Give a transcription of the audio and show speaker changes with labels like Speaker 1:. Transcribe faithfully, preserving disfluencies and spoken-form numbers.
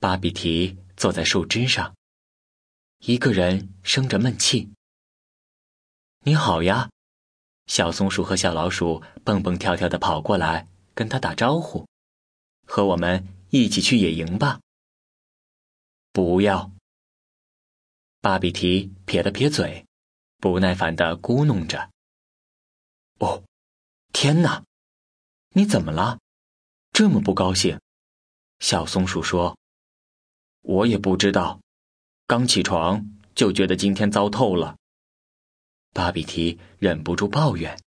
Speaker 1: 巴比提坐在树枝上，一个人生着闷气。你好呀，小松鼠和小老鼠蹦蹦跳跳地跑过来跟他打招呼，和我们一起去野营吧。不要。巴比提撇了撇嘴，不耐烦地咕哝着。哦，天哪，你怎么了？这么不高兴？小松鼠说。我也不知道，刚起床就觉得今天糟透了。巴比提忍不住抱怨。